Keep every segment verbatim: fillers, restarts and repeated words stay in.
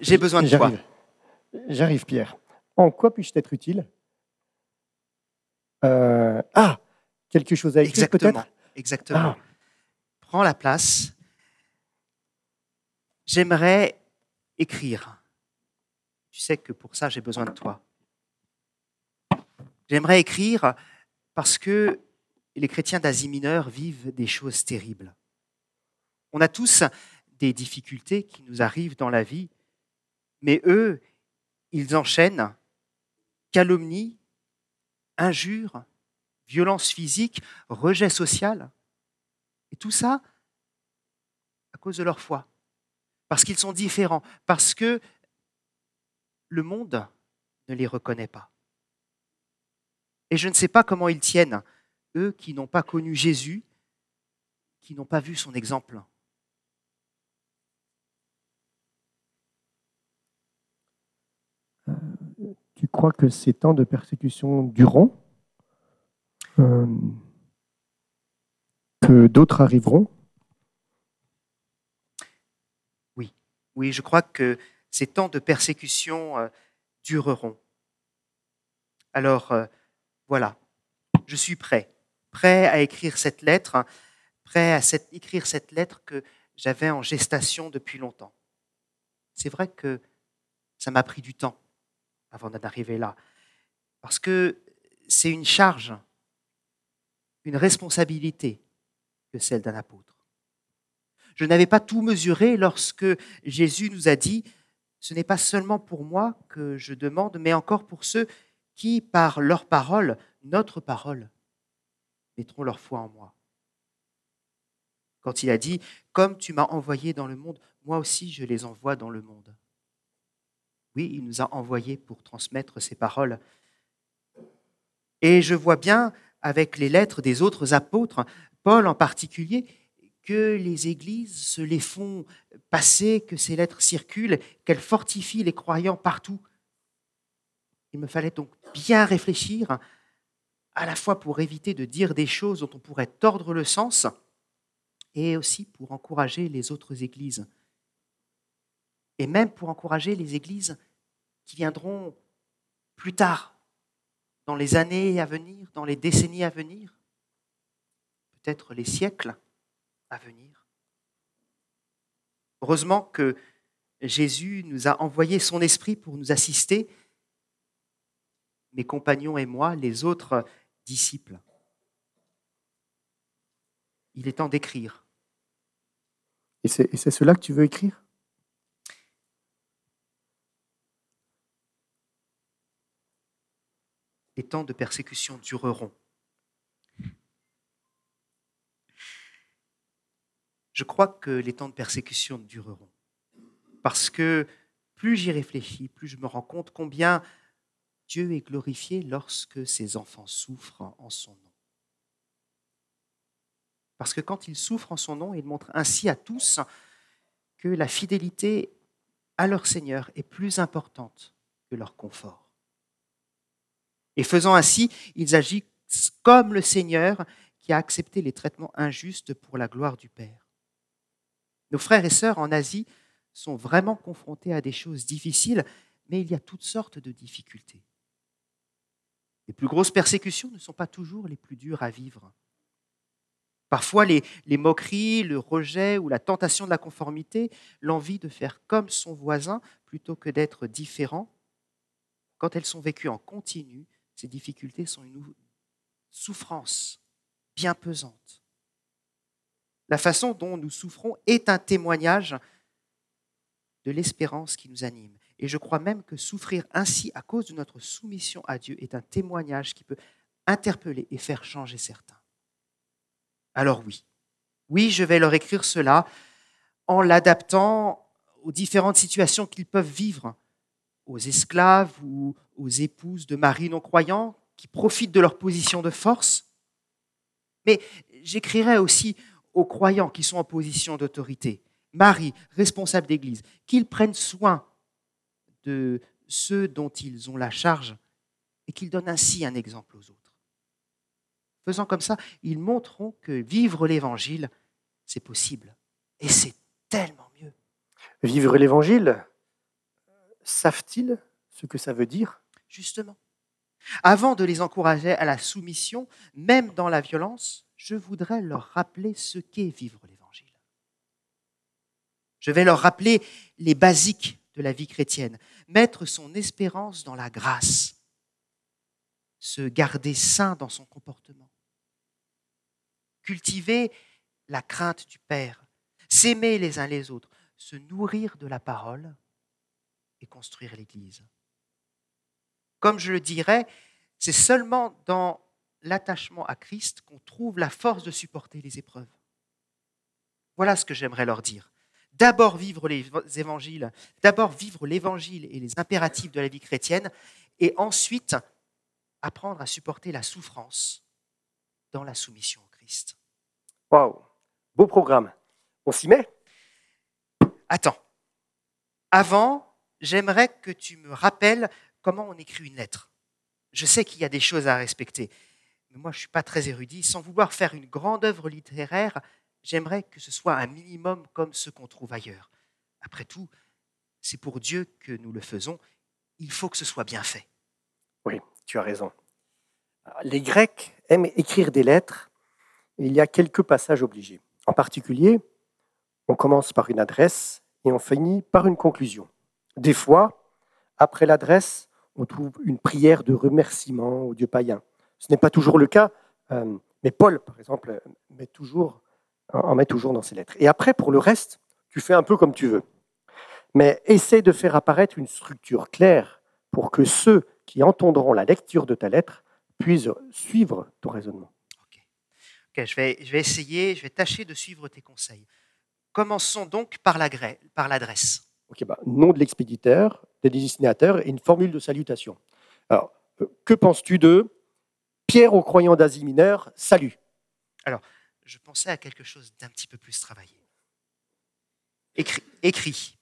j'ai besoin de toi. J'arrive. J'arrive, Pierre. En quoi puis-je t'être utile? Euh, Ah, quelque chose à écrire Exactement, peut-être? exactement. Ah, Prends la place. J'aimerais écrire. Tu sais que pour ça, j'ai besoin de toi. J'aimerais écrire parce que les chrétiens d'Asie mineure vivent des choses terribles. On a tous des difficultés qui nous arrivent dans la vie, mais eux, ils enchaînent calomnie, injures, violence physique, rejet social, et tout ça à cause de leur foi, parce qu'ils sont différents, parce que le monde ne les reconnaît pas. Et je ne sais pas comment ils tiennent, eux qui n'ont pas connu Jésus, qui n'ont pas vu son exemple. tu crois que ces temps de persécution dureront? Euh, que d'autres arriveront? Oui, oui, je crois que ces temps de persécution euh, dureront. Alors, euh, voilà, je suis prêt, prêt à écrire cette lettre, hein, prêt à cette- écrire cette lettre que j'avais en gestation depuis longtemps. C'est vrai que ça m'a pris du temps avant d'en arriver là, parce que c'est une charge, une responsabilité que celle d'un apôtre. Je n'avais pas tout mesuré lorsque Jésus nous a dit, ce n'est pas seulement pour moi que je demande, mais encore pour ceux qui, par leur parole, notre parole, mettront leur foi en moi. Quand il a dit, comme tu m'as envoyé dans le monde, moi aussi je les envoie dans le monde. Oui, il nous a envoyés pour transmettre ses paroles. Et je vois bien, avec les lettres des autres apôtres, Paul en particulier, que les églises se les font passer, que ces lettres circulent, qu'elles fortifient les croyants partout. Il me fallait donc bien réfléchir, à la fois pour éviter de dire des choses dont on pourrait tordre le sens, et aussi pour encourager les autres églises. Et même pour encourager les églises qui viendront plus tard, dans les années à venir, dans les décennies à venir, peut-être les siècles à venir. Heureusement que Jésus nous a envoyé son esprit pour nous assister, mes compagnons et moi, les autres disciples. Il est temps d'écrire. Et c'est et c'est cela que tu veux écrire? Les temps de persécution dureront. Je crois que les temps de persécution dureront. Parce que plus j'y réfléchis, plus je me rends compte combien Dieu est glorifié lorsque ses enfants souffrent en son nom. Parce que quand ils souffrent en son nom, ils montrent ainsi à tous que la fidélité à leur Seigneur est plus importante que leur confort. Et faisant ainsi, ils agissent comme le Seigneur qui a accepté les traitements injustes pour la gloire du Père. Nos frères et sœurs en Asie sont vraiment confrontés à des choses difficiles, mais il y a toutes sortes de difficultés. Les plus grosses persécutions ne sont pas toujours les plus dures à vivre. Parfois, les, les moqueries, le rejet ou la tentation de la conformité, l'envie de faire comme son voisin plutôt que d'être différent, quand elles sont vécues en continu, ces difficultés sont une souffrance bien pesante. La façon dont nous souffrons est un témoignage de l'espérance qui nous anime. Et je crois même que souffrir ainsi à cause de notre soumission à Dieu est un témoignage qui peut interpeller et faire changer certains. Alors oui, oui, je vais leur écrire cela en l'adaptant aux différentes situations qu'ils peuvent vivre, aux esclaves ou aux épouses de maris non-croyants qui profitent de leur position de force. Mais j'écrirai aussi aux croyants qui sont en position d'autorité, maris, responsables d'église, qu'ils prennent soin de ceux dont ils ont la charge et qu'ils donnent ainsi un exemple aux autres. Faisant comme ça, ils montreront que vivre l'Évangile, c'est possible. Et c'est tellement mieux. Vivre l'Évangile? savent-ils ce que ça veut dire? Justement, avant de les encourager à la soumission, même dans la violence, je voudrais leur rappeler ce qu'est vivre l'Évangile. Je vais leur rappeler les basiques de la vie chrétienne, mettre son espérance dans la grâce, se garder saint dans son comportement, cultiver la crainte du Père, s'aimer les uns les autres, se nourrir de la parole et construire l'Église. Comme je le dirais, c'est seulement dans l'attachement à Christ qu'on trouve la force de supporter les épreuves. Voilà ce que j'aimerais leur dire. D'abord vivre les évangiles, d'abord vivre l'évangile et les impératifs de la vie chrétienne, et ensuite apprendre à supporter la souffrance dans la soumission au Christ. Waouh, beau programme. On s'y met? Attends. Avant, j'aimerais que tu me rappelles comment on écrit une lettre. Je sais qu'il y a des choses à respecter, mais moi je ne suis pas très érudit. Sans vouloir faire une grande œuvre littéraire, j'aimerais que ce soit un minimum comme ce qu'on trouve ailleurs. Après tout, c'est pour Dieu que nous le faisons. Il faut que ce soit bien fait. Oui, tu as raison. Les Grecs aiment écrire des lettres. Et il y a quelques passages obligés. En particulier, on commence par une adresse et on finit par une conclusion. Des fois, après l'adresse, on trouve une prière de remerciement au dieu païen. Ce n'est pas toujours le cas, euh, mais Paul, par exemple, met toujours, en met toujours dans ses lettres. Et après, pour le reste, tu fais un peu comme tu veux. Mais essaie de faire apparaître une structure claire pour que ceux qui entendront la lecture de ta lettre puissent suivre ton raisonnement. Ok, okay je, vais, je vais essayer, je vais tâcher de suivre tes conseils. Commençons donc par l'adresse. Ok, bah, nom de l'expéditeur, des destinataires et une formule de salutation. Alors, que penses-tu de Pierre aux croyants d'Asie mineure, salut? Alors, je pensais à quelque chose d'un petit peu plus travaillé. Écrit, écrit.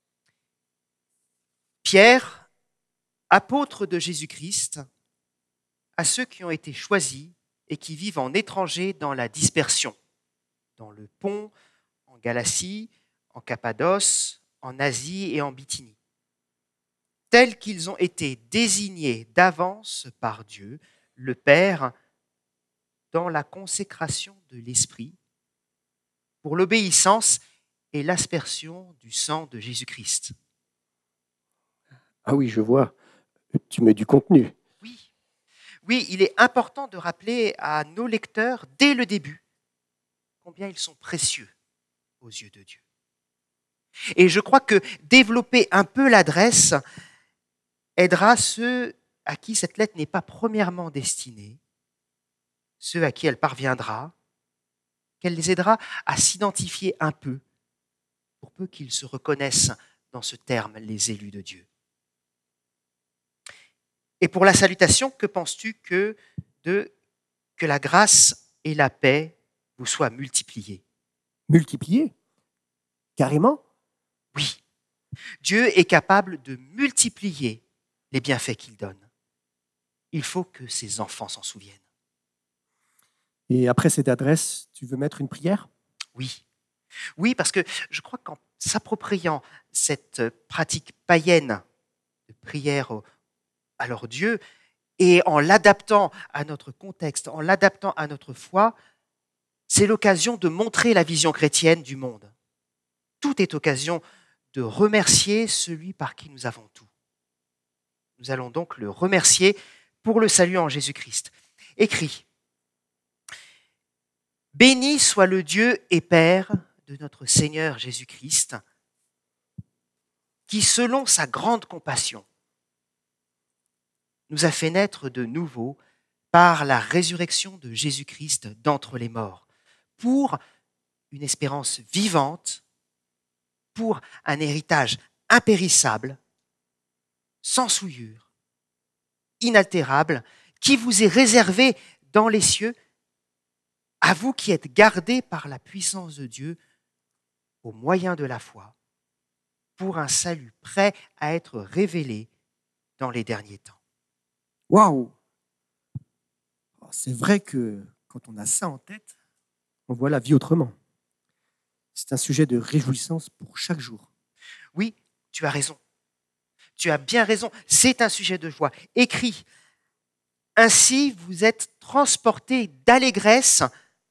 Pierre, apôtre de Jésus-Christ, à ceux qui ont été choisis et qui vivent en étranger dans la dispersion, dans le Pont, en Galatie, en Cappadoce, en Asie et en Bithynie, tels qu'ils ont été désignés d'avance par Dieu, le Père, dans la consécration de l'Esprit, pour l'obéissance et l'aspersion du sang de Jésus-Christ. Ah oui, je vois. Tu mets du contenu. Oui. Oui, il est important de rappeler à nos lecteurs, dès le début, combien ils sont précieux aux yeux de Dieu. Et je crois que développer un peu l'adresse aidera ceux à qui cette lettre n'est pas premièrement destinée, ceux à qui elle parviendra, qu'elle les aidera à s'identifier un peu, pour peu qu'ils se reconnaissent dans ce terme, les élus de Dieu. Et pour la salutation, que penses-tu que de que la grâce et la paix vous soient multipliées? Multipliées? Carrément? Oui. Dieu est capable de multiplier les bienfaits qu'il donne. Il faut que ses enfants s'en souviennent. Et après cette adresse, tu veux mettre une prière? Oui. Oui, parce que je crois qu'en s'appropriant cette pratique païenne de prière à leur Dieu et en l'adaptant à notre contexte, en l'adaptant à notre foi, c'est l'occasion de montrer la vision chrétienne du monde. Tout est occasion de remercier celui par qui nous avons tout. Nous allons donc le remercier pour le salut en Jésus-Christ. Écrit: Béni soit le Dieu et Père de notre Seigneur Jésus-Christ, qui, selon sa grande compassion, nous a fait naître de nouveau par la résurrection de Jésus-Christ d'entre les morts, pour une espérance vivante, pour un héritage impérissable, sans souillure, inaltérable, qui vous est réservé dans les cieux, à vous qui êtes gardés par la puissance de Dieu au moyen de la foi, pour un salut prêt à être révélé dans les derniers temps. Waouh! C'est vrai que quand on a ça en tête, on voit la vie autrement. C'est un sujet de réjouissance pour chaque jour. Oui, tu as raison. Tu as bien raison, c'est un sujet de joie. Écris. Ainsi, vous êtes transportés d'allégresse,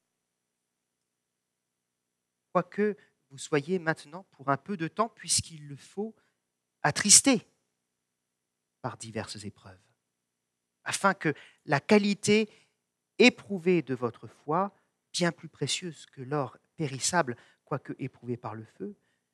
quoique vous soyez maintenant pour un peu de temps, puisqu'il le faut, attristés par diverses épreuves, afin que la qualité éprouvée de votre foi, bien plus précieuse que l'or périssable, quoique éprouvé par le feu,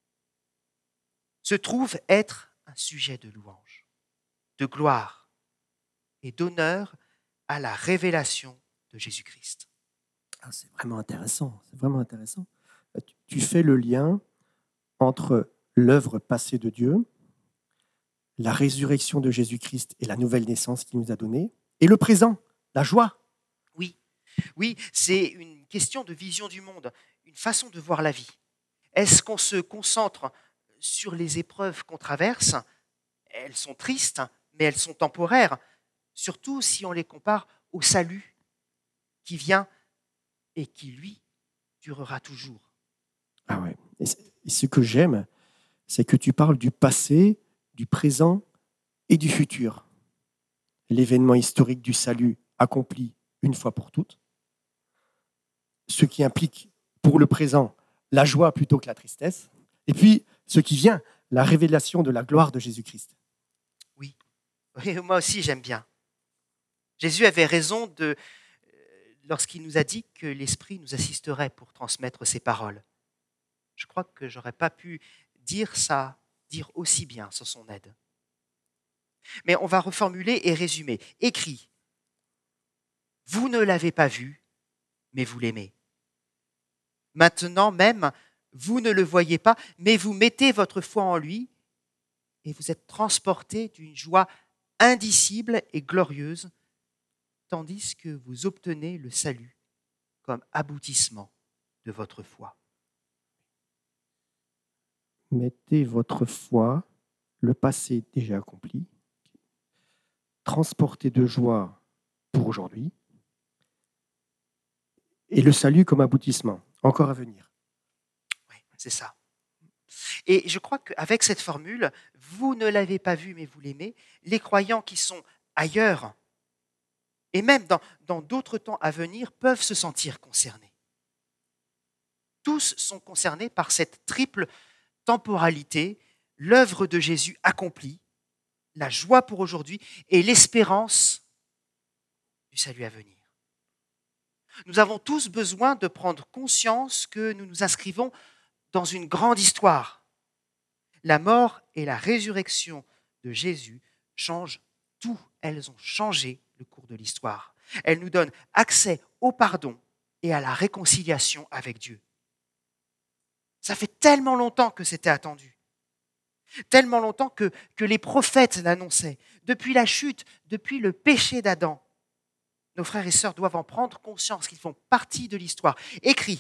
se trouve être un sujet de louange, de gloire et d'honneur à la révélation de Jésus-Christ. Ah, c'est vraiment intéressant, c'est vraiment intéressant. Tu- Tu fais le lien entre l'œuvre passée de Dieu, la résurrection de Jésus-Christ et la nouvelle naissance qu'il nous a donnée, et le présent, la joie. Oui, oui, c'est une question de vision du monde, une façon de voir la vie. Est-ce qu'on se concentre sur les épreuves qu'on traverse? Elles sont tristes, mais elles sont temporaires, surtout si on les compare au salut qui vient et qui, lui, durera toujours. Ah ouais. Et c- et ce que j'aime, c'est que tu parles du passé, du présent et du futur. L'événement historique du salut accompli une fois pour toutes, ce qui implique pour le présent la joie plutôt que la tristesse, et puis ce qui vient, la révélation de la gloire de Jésus-Christ. Oui, oui, moi aussi j'aime bien. Jésus avait raison de, euh, lorsqu'il nous a dit que l'Esprit nous assisterait pour transmettre ses paroles. Je crois que j'aurais pas pu dire ça, dire aussi bien sans son aide. Mais on va reformuler et résumer. Écrit, vous ne l'avez pas vu, mais vous l'aimez. Maintenant même, vous ne le voyez pas, mais vous mettez votre foi en lui et vous êtes transportés d'une joie indicible et glorieuse, tandis que vous obtenez le salut comme aboutissement de votre foi. Mettez votre foi, le passé déjà accompli, transportez de joie pour aujourd'hui, et le salut comme aboutissement, encore à venir. Oui, c'est ça. Et je crois qu'avec cette formule, vous ne l'avez pas vu, mais vous l'aimez, les croyants qui sont ailleurs, et même dans, dans d'autres temps à venir, peuvent se sentir concernés. Tous sont concernés par cette triple temporalité, l'œuvre de Jésus accomplie, la joie pour aujourd'hui et l'espérance du salut à venir. Nous avons tous besoin de prendre conscience que nous nous inscrivons dans une grande histoire. La mort et la résurrection de Jésus changent tout. Elles ont changé le cours de l'histoire. Elles nous donnent accès au pardon et à la réconciliation avec Dieu. Ça fait tellement longtemps que c'était attendu. Tellement longtemps que, que les prophètes l'annonçaient. Depuis la chute, depuis le péché d'Adam, nos frères et sœurs doivent en prendre conscience qu'ils font partie de l'histoire. Écrit,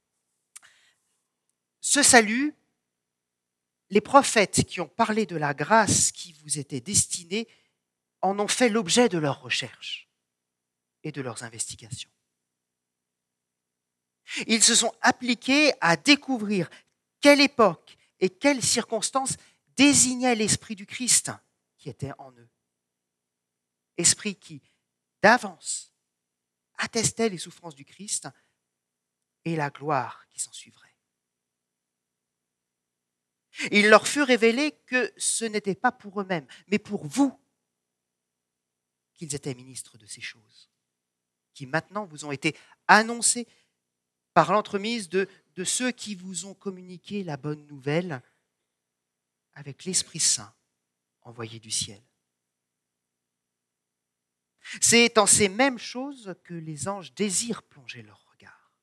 ce salut, les prophètes qui ont parlé de la grâce qui vous était destinée en ont fait l'objet de leurs recherches et de leurs investigations. Ils se sont appliqués à découvrir quelle époque et quelles circonstances désignaient l'Esprit du Christ qui était en eux. Esprit qui, d'avance, attestait les souffrances du Christ et la gloire qui s'en suivrait. Il leur fut révélé que ce n'était pas pour eux-mêmes, mais pour vous qu'ils étaient ministres de ces choses, qui maintenant vous ont été annoncées par l'entremise de, de ceux qui vous ont communiqué la bonne nouvelle avec l'Esprit Saint envoyé du ciel. C'est en ces mêmes choses que les anges désirent plonger leur regard.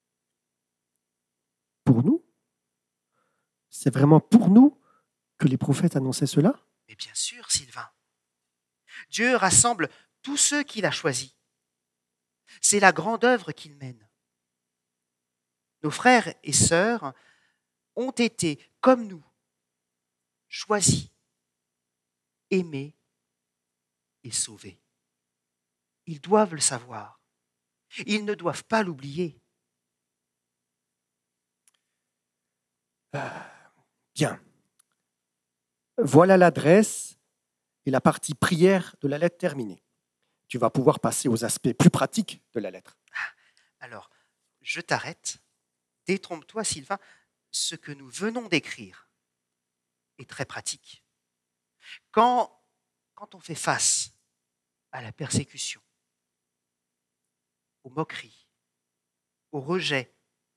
Pour nous, c'est vraiment pour nous que les prophètes annonçaient cela? Mais bien sûr, Sylvain, Dieu rassemble tous ceux qu'il a choisis. C'est la grande œuvre qu'il mène. Nos frères et sœurs ont été, comme nous, choisis, aimés et sauvés. Ils doivent le savoir. Ils ne doivent pas l'oublier. Bien. Voilà l'adresse et la partie prière de la lettre terminée. Tu vas pouvoir passer aux aspects plus pratiques de la lettre. Alors, je t'arrête. Détrompe-toi, Sylvain. Ce que nous venons d'écrire est très pratique. Quand, quand on fait face à la persécution, aux moqueries, au rejet,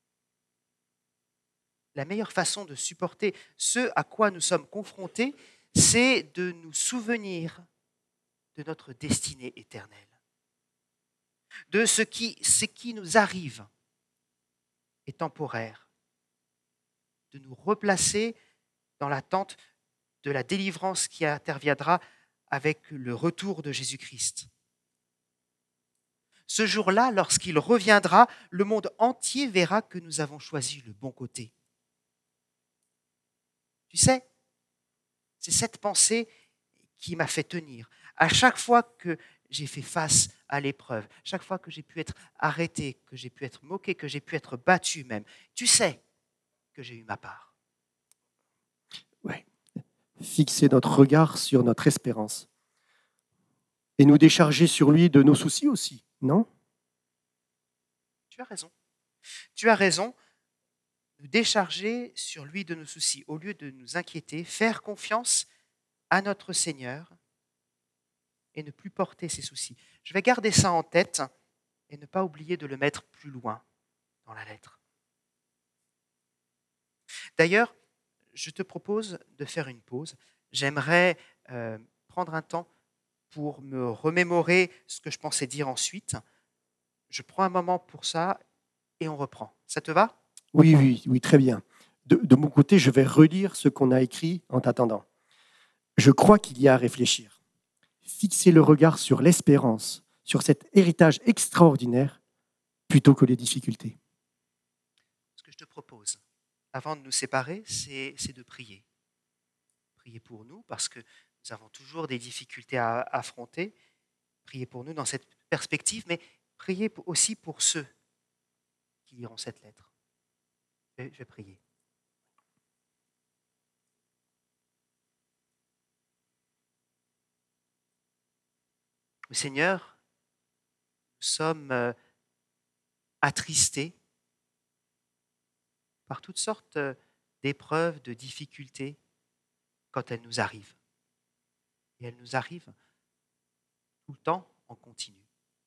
la meilleure façon de supporter ce à quoi nous sommes confrontés, c'est de nous souvenir de notre destinée éternelle, de ce qui, ce qui nous arrive est temporaire, de nous replacer dans l'attente de la délivrance qui interviendra avec le retour de Jésus-Christ. Ce jour-là, lorsqu'il reviendra, le monde entier verra que nous avons choisi le bon côté. Tu sais, c'est cette pensée qui m'a fait tenir. À chaque fois que j'ai fait face à l'épreuve, chaque fois que j'ai pu être arrêté, que j'ai pu être moqué, que j'ai pu être battu même, tu sais que j'ai eu ma part. Ouais. Fixer notre regard sur notre espérance et nous décharger sur lui de nos soucis aussi, non? Tu as raison. Tu as raison. Nous décharger sur lui de nos soucis, au lieu de nous inquiéter, faire confiance à notre Seigneur et ne plus porter ses soucis. Je vais garder ça en tête et ne pas oublier de le mettre plus loin dans la lettre. D'ailleurs, je te propose de faire une pause. J'aimerais euh, prendre un temps pour me remémorer ce que je pensais dire ensuite. Je prends un moment pour ça et on reprend. Ça te va ? Oui, oui, oui, très bien. De, de mon côté, je vais relire ce qu'on a écrit en t'attendant. Je crois qu'il y a à réfléchir. Fixer le regard sur l'espérance, sur cet héritage extraordinaire, plutôt que les difficultés. Ce que je te propose, avant de nous séparer, c'est, c'est de prier. Prier pour nous, parce que nous avons toujours des difficultés à affronter. Prier pour nous dans cette perspective, mais prier aussi pour ceux qui liront cette lettre. Je vais prier. Seigneur, nous sommes attristés par toutes sortes d'épreuves, de difficultés quand elles nous arrivent. Et elles nous arrivent tout le temps en continu.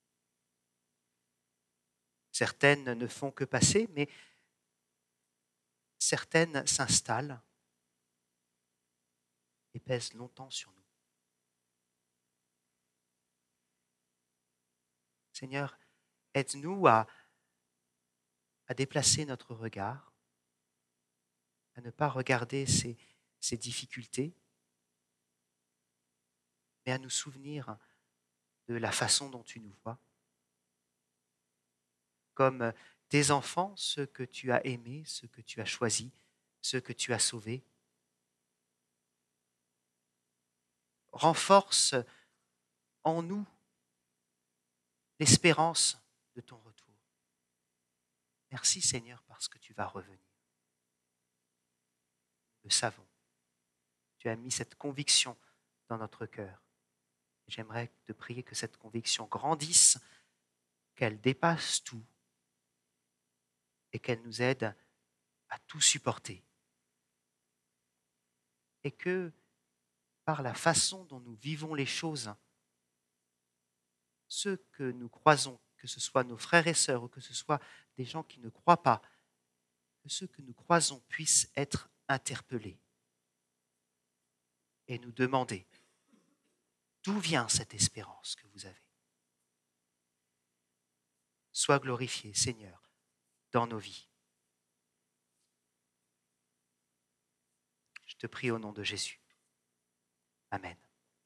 Certaines ne font que passer, mais certaines s'installent et pèsent longtemps sur nous. Seigneur, aide-nous à, à déplacer notre regard, à ne pas regarder ces, ces difficultés, mais à nous souvenir de la façon dont tu nous vois, comme tes enfants, ceux que tu as aimés, ceux que tu as choisis, ceux que tu as sauvés. Renforce en nous l'espérance de ton retour. Merci Seigneur parce que tu vas revenir. Nous le savons. Tu as mis cette conviction dans notre cœur. J'aimerais te prier que cette conviction grandisse, qu'elle dépasse tout et qu'elle nous aide à tout supporter. Et que par la façon dont nous vivons les choses, ceux que nous croisons, que ce soit nos frères et sœurs ou que ce soit des gens qui ne croient pas, que ceux que nous croisons puissent être interpellés et nous demander d'où vient cette espérance que vous avez. Sois glorifié, Seigneur, dans nos vies. Je te prie au nom de Jésus. Amen.